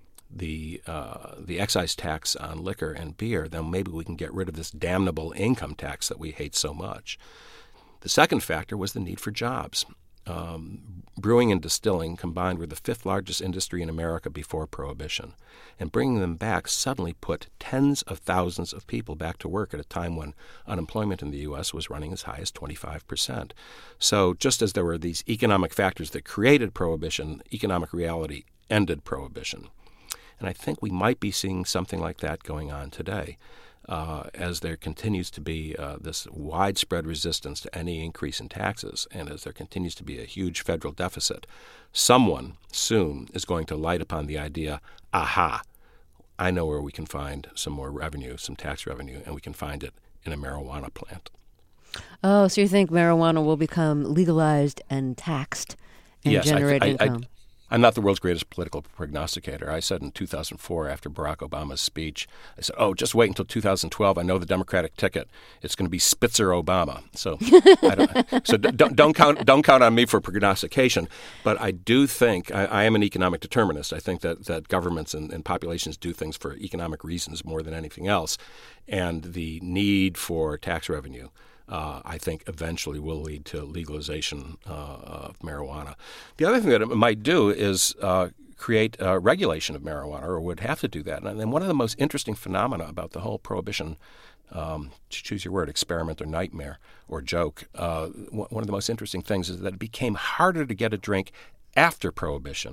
Speaker 2: the uh, the excise tax on liquor and beer, then maybe we can get rid of this damnable income tax that we hate so much. The second factor was the need for jobs. Um, brewing and distilling combined were the fifth largest industry in America before Prohibition. And bringing them back suddenly put tens of thousands of people back to work at a time when unemployment in the U S was running as high as twenty-five percent. So just as there were these economic factors that created Prohibition, economic reality ended Prohibition. And I think we might be seeing something like that going on today, uh, as there continues to be uh, this widespread resistance to any increase in taxes, and as there continues to be a huge federal deficit. Someone soon is going to light upon the idea, aha, I know where we can find some more revenue, some tax revenue, and we can find it in a marijuana plant.
Speaker 3: Oh, so you think marijuana will become legalized and taxed and
Speaker 2: yes,
Speaker 3: generate
Speaker 2: I, I,
Speaker 3: income?
Speaker 2: I, I'm not the world's greatest political prognosticator. I said in two thousand four, after Barack Obama's speech, I said, oh, just wait until two thousand twelve. I know the Democratic ticket. It's going to be Spitzer Obama. So I don't, so don't, don't, count, don't count on me for prognostication. But I do think, I, I am an economic determinist. I think that, that governments and, and populations do things for economic reasons more than anything else. And the need for tax revenue, Uh, I think eventually will lead to legalization uh, of marijuana. The other thing that it might do is uh, create uh, regulation of marijuana, or would have to do that. And then one of the most interesting phenomena about the whole prohibition, um, choose your word, experiment or nightmare or joke, uh, one of the most interesting things is that it became harder to get a drink after prohibition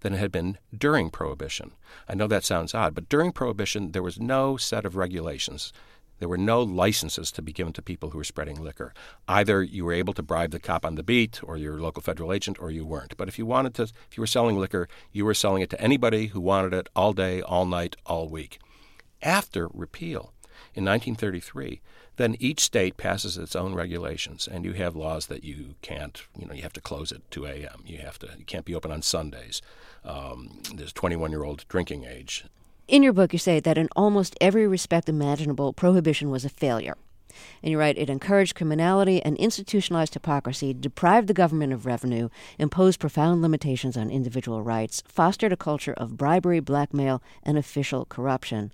Speaker 2: than it had been during Prohibition. I know that sounds odd, but during Prohibition, there was no set of regulations. There were no licenses to be given to people who were spreading liquor. Either you were able to bribe the cop on the beat or your local federal agent, or you weren't. But if you wanted to, if you were selling liquor, you were selling it to anybody who wanted it all day, all night, all week. After repeal in nineteen thirty-three, then each state passes its own regulations, and you have laws that you can't, you know, you have to close at two a.m. You have to, you can't be open on Sundays. Um, there's twenty-one-year-old drinking age.
Speaker 3: In your book, you say that in almost every respect imaginable, Prohibition was a failure. And you write, it encouraged criminality and institutionalized hypocrisy, deprived the government of revenue, imposed profound limitations on individual rights, fostered a culture of bribery, blackmail, and official corruption.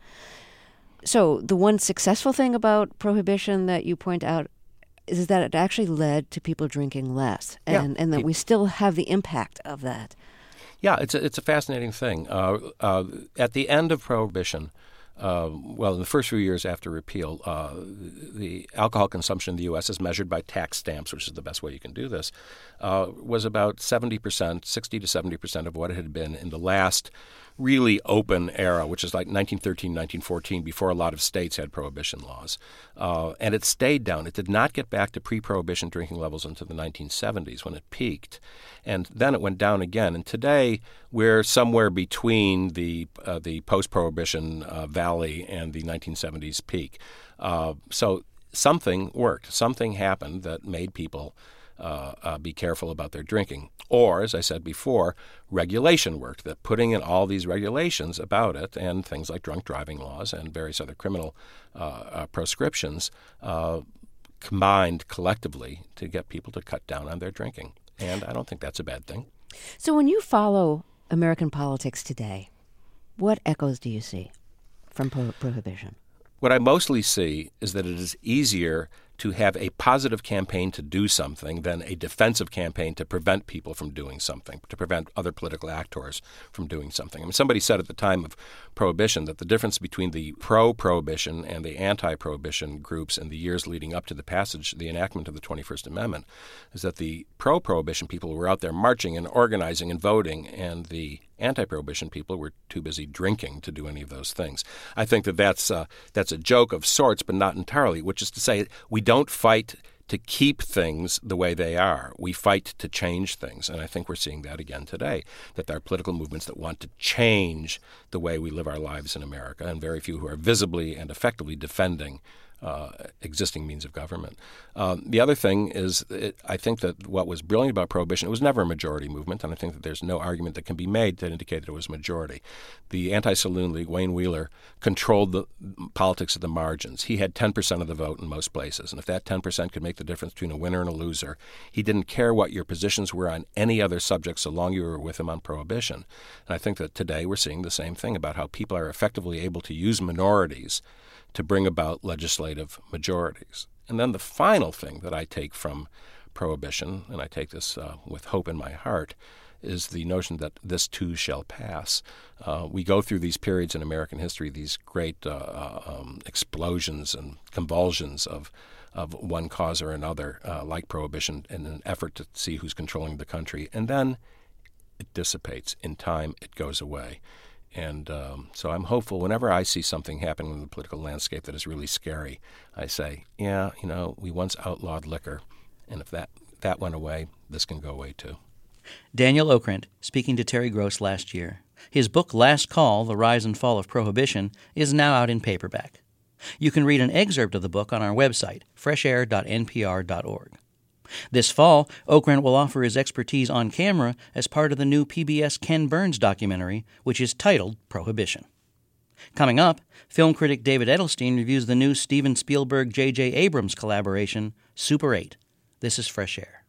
Speaker 3: So the one successful thing about Prohibition that you point out is that it actually led to people drinking less, and,
Speaker 2: yeah.
Speaker 3: and that we still have the impact of that.
Speaker 2: Yeah, it's a, it's a fascinating thing. Uh, uh, at the end of Prohibition, uh, well, in the first few years after repeal, uh, the alcohol consumption in the U S, as measured by tax stamps, which is the best way you can do this, uh, was about seventy percent, sixty to seventy percent of what it had been in the last really open era, which is like nineteen thirteen, nineteen fourteen, before a lot of states had prohibition laws. Uh, and it stayed down. It did not get back to pre-prohibition drinking levels until the nineteen seventies when it peaked. And then it went down again. And today we're somewhere between the uh, the post-prohibition uh, valley and the nineteen seventies peak. Uh, so something worked. Something happened that made people Uh, uh, be careful about their drinking. Or, as I said before, regulation worked, that putting in all these regulations about it and things like drunk driving laws and various other criminal uh, uh, proscriptions uh, combined collectively to get people to cut down on their drinking. And I don't think that's a bad thing.
Speaker 3: So when you follow American politics today, what echoes do you see from pro- Prohibition?
Speaker 2: What I mostly see is that it is easier to have a positive campaign to do something than a defensive campaign to prevent people from doing something, to prevent other political actors from doing something. I mean, somebody said at the time of Prohibition that the difference between the pro-prohibition and the anti-prohibition groups in the years leading up to the passage, the enactment of the twenty-first Amendment, is that the pro-prohibition people were out there marching and organizing and voting, and the anti-prohibition people were too busy drinking to do any of those things. I think that that's, uh, that's a joke of sorts, but not entirely, which is to say we don't fight to keep things the way they are. We fight to change things, and I think we're seeing that again today, that there are political movements that want to change the way we live our lives in America, and very few who are visibly and effectively defending Uh, existing means of government. Um, the other thing is, it, I think that what was brilliant about Prohibition, it was never a majority movement, and I think that there's no argument that can be made that indicated it was a majority. The Anti-Saloon League, Wayne Wheeler, controlled the politics of the margins. He had ten percent of the vote in most places, and if that ten percent could make the difference between a winner and a loser, he didn't care what your positions were on any other subject so long you were with him on Prohibition. And I think that today we're seeing the same thing about how people are effectively able to use minorities to bring about legislative majorities. And then the final thing that I take from Prohibition, and I take this uh, with hope in my heart, is the notion that this too shall pass. Uh, we go through these periods in American history, these great uh, uh, um, explosions and convulsions of of one cause or another, uh, like Prohibition, in an effort to see who's controlling the country. And then it dissipates. In time, it goes away. And um, so I'm hopeful whenever I see something happening in the political landscape that is really scary, I say, yeah, you know, we once outlawed liquor, and if that, that went away, this can go away too.
Speaker 1: Daniel Okrent, speaking to Terry Gross last year. His book, Last Call, The Rise and Fall of Prohibition, is now out in paperback. You can read an excerpt of the book on our website, fresh air dot n p r dot org. This fall, Okrent will offer his expertise on camera as part of the new P B S Ken Burns documentary, which is titled Prohibition. Coming up, film critic David Edelstein reviews the new Steven Spielberg-J J Abrams collaboration, Super eight. This is Fresh Air.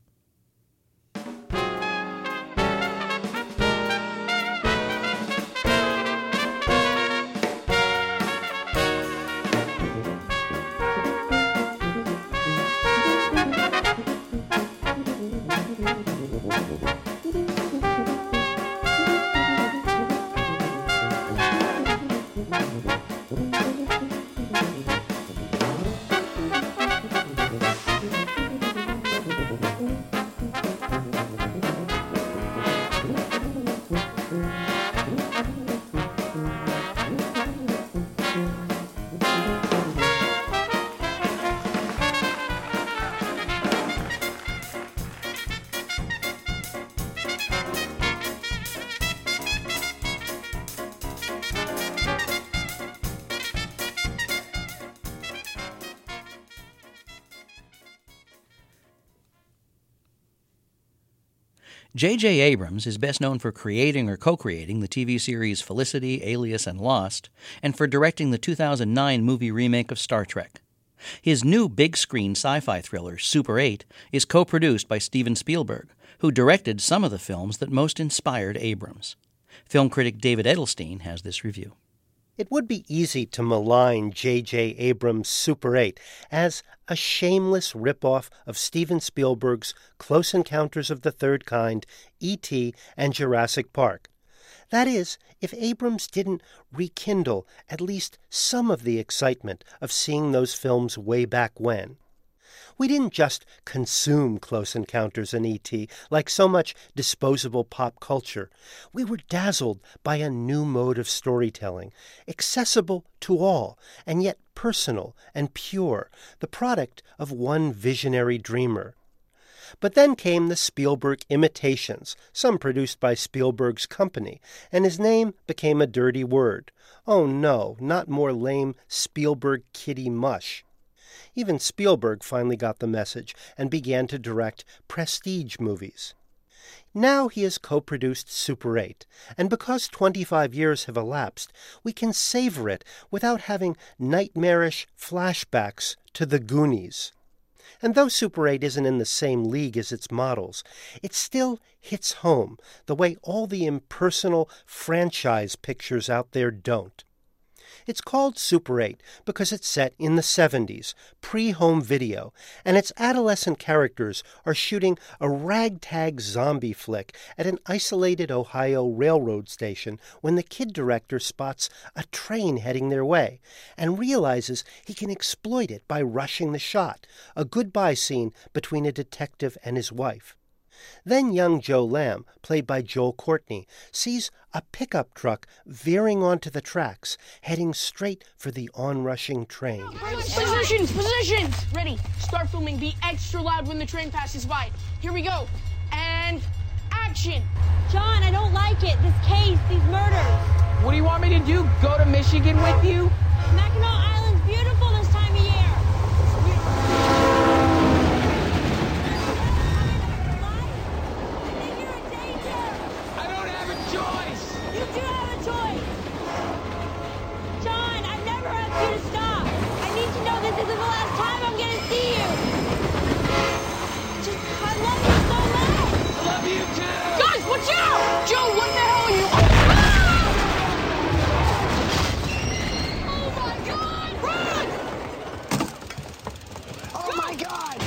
Speaker 1: J J. Abrams is best known for creating or co-creating the T V series Felicity, Alias, and Lost, and for directing the two thousand nine movie remake of Star Trek. His new big-screen sci-fi thriller, Super eight, is co-produced by Steven Spielberg, who directed some of the films that most inspired Abrams. Film critic David Edelstein has this review.
Speaker 6: It would be easy to malign J J. Abrams' Super eight as a shameless ripoff of Steven Spielberg's Close Encounters of the Third Kind, E T, and Jurassic Park. That is, if Abrams didn't rekindle at least some of the excitement of seeing those films way back when. We didn't just consume Close Encounters and E T like so much disposable pop culture. We were dazzled by a new mode of storytelling, accessible to all, and yet personal and pure, the product of one visionary dreamer. But then came the Spielberg imitations, some produced by Spielberg's company, and his name became a dirty word. Oh no, not more lame Spielberg kiddie mush. Even Spielberg finally got the message and began to direct prestige movies. Now he has co-produced Super eight, and because twenty-five years have elapsed, we can savor it without having nightmarish flashbacks to the Goonies. And though Super eight isn't in the same league as its models, it still hits home the way all the impersonal franchise pictures out there don't. It's called Super eight because it's set in the seventies, pre-home video, and its adolescent characters are shooting a ragtag zombie flick at an isolated Ohio railroad station when the kid director spots a train heading their way and realizes he can exploit it by rushing the shot, a goodbye scene between a detective and his wife. Then young Joe Lamb, played by Joel Courtney, sees a pickup truck veering onto the tracks, heading straight for the onrushing train.
Speaker 7: Positions, positions! Ready, start filming. Be extra loud when the train passes by. Here we go. And action!
Speaker 8: John, I don't like it. This case, these murders.
Speaker 7: What do you want me to do? Go to Michigan with you?
Speaker 8: Mackinac Island's beautiful this time of year.
Speaker 7: You do have a choice!
Speaker 8: John, I've never asked you to stop. I need to know this isn't the last time I'm going to see you. Just, I love you so much.
Speaker 7: I love you too! Guys, watch out! Joe, what the hell are you... Oh my God! Run! Oh my God!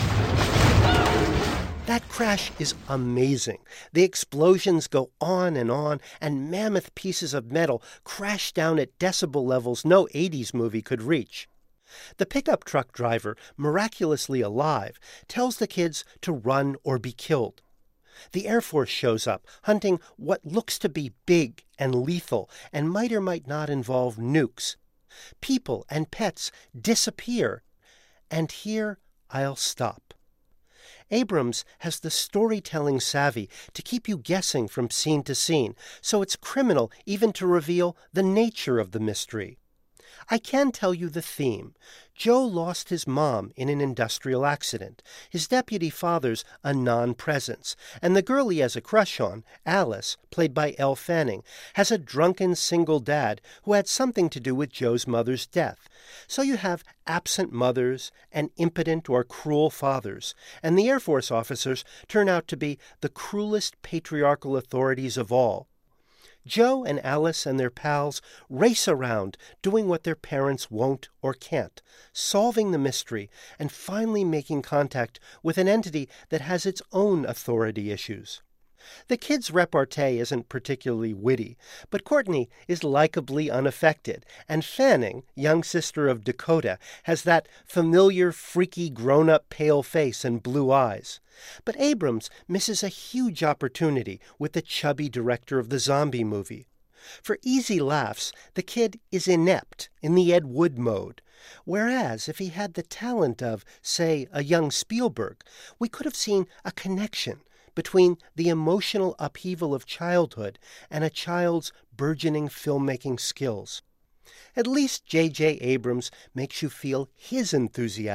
Speaker 6: That crash is amazing. The explosions go on and on, and mammoth pieces of metal crash down at decibel levels no eighties movie could reach. The pickup truck driver, miraculously alive, tells the kids to run or be killed. The Air Force shows up, hunting what looks to be big and lethal, and might or might not involve nukes. People and pets disappear. And here I'll stop. Abrams has the storytelling savvy to keep you guessing from scene to scene, so it's criminal even to reveal the nature of the mystery. I can tell you the theme. Joe lost his mom in an industrial accident, his deputy father's a non-presence, and the girl he has a crush on, Alice, played by Elle Fanning, has a drunken single dad who had something to do with Joe's mother's death. So you have absent mothers and impotent or cruel fathers, and the Air Force officers turn out to be the cruelest patriarchal authorities of all. Joe and Alice and their pals race around doing what their parents won't or can't, solving the mystery and finally making contact with an entity that has its own authority issues. The kids' repartee isn't particularly witty, but Courtney is likably unaffected, and Fanning, young sister of Dakota, has that familiar, freaky, grown-up pale face and blue eyes. But Abrams misses a huge opportunity with the chubby director of the zombie movie. For easy laughs, the kid is inept in the Ed Wood mode, whereas if he had the talent of, say, a young Spielberg, we could have seen a connection between the emotional upheaval of childhood and a child's burgeoning filmmaking skills. At least J J. Abrams makes you feel his enthusiasm.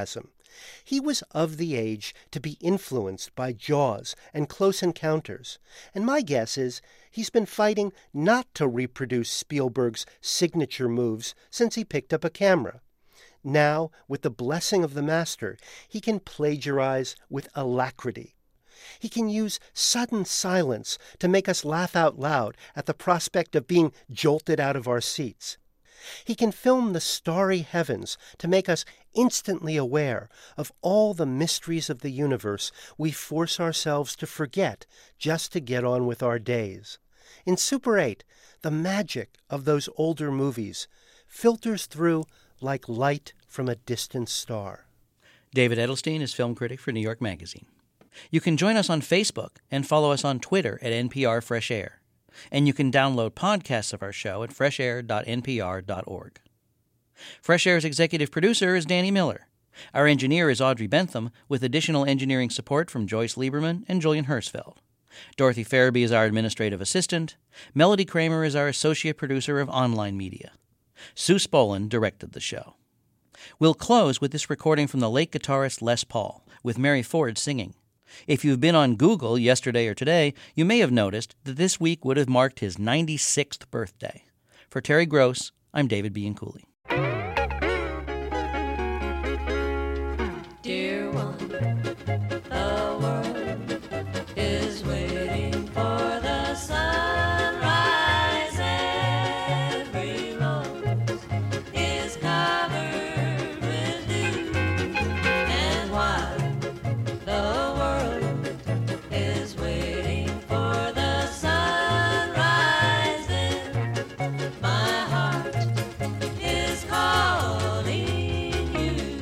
Speaker 6: He was of the age to be influenced by Jaws and Close Encounters, and my guess is he's been fighting not to reproduce Spielberg's signature moves since he picked up a camera. Now, with the blessing of the master, he can plagiarize with alacrity. He can use sudden silence to make us laugh out loud at the prospect of being jolted out of our seats. He can film the starry heavens to make us instantly aware of all the mysteries of the universe we force ourselves to forget just to get on with our days. In Super eight, the magic of those older movies filters through like light from a distant star.
Speaker 1: David Edelstein is film critic for New York Magazine. You can join us on Facebook and follow us on Twitter at N P R Fresh Air. And you can download podcasts of our show at fresh air dot n p r dot org. Fresh Air's executive producer is Danny Miller. Our engineer is Audrey Bentham, with additional engineering support from Joyce Lieberman and Julian Hersfeld. Dorothy Farabee is our administrative assistant. Melody Kramer is our associate producer of online media. Sue Spolin directed the show. We'll close with this recording from the late guitarist Les Paul, with Mary Ford singing. If you've been on Google yesterday or today, you may have noticed that this week would have marked his ninety-sixth birthday. For Terry Gross, I'm David Bianculli.
Speaker 9: Dear one, the world is waiting for the sunrise. Every rose is covered with dew, and while the is waiting for the sun rising, my heart is calling you.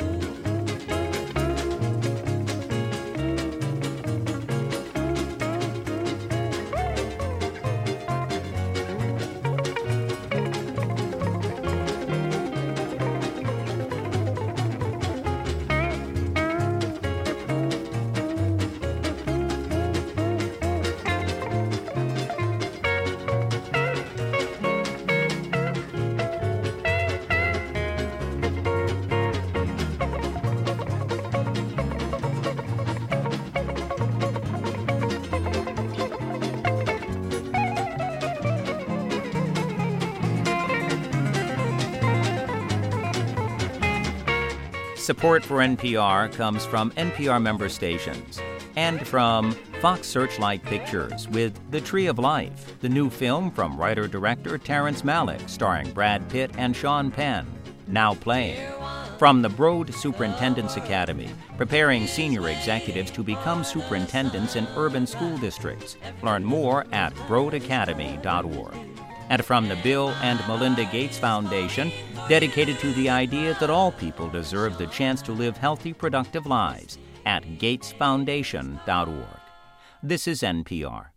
Speaker 5: Support for N P R comes from N P R member stations and from Fox Searchlight Pictures with The Tree of Life, the new film from writer-director Terrence Malick, starring Brad Pitt and Sean Penn, now playing. From the Broad Superintendent's Academy, preparing senior executives to become superintendents in urban school districts. Learn more at broad academy dot org. And from the Bill and Melinda Gates Foundation, dedicated to the idea that all people deserve the chance to live healthy, productive lives, at gates foundation dot org. This is N P R.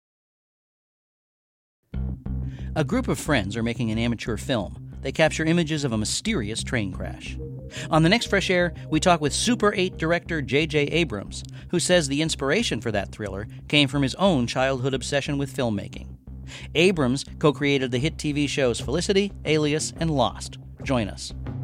Speaker 1: A group of friends are making an amateur film. They capture images of a mysterious train crash. On the next Fresh Air, we talk with Super eight director J J Abrams, who says the inspiration for that thriller came from his own childhood obsession with filmmaking. Abrams co-created the hit T V shows Felicity, Alias, and Lost. Join us.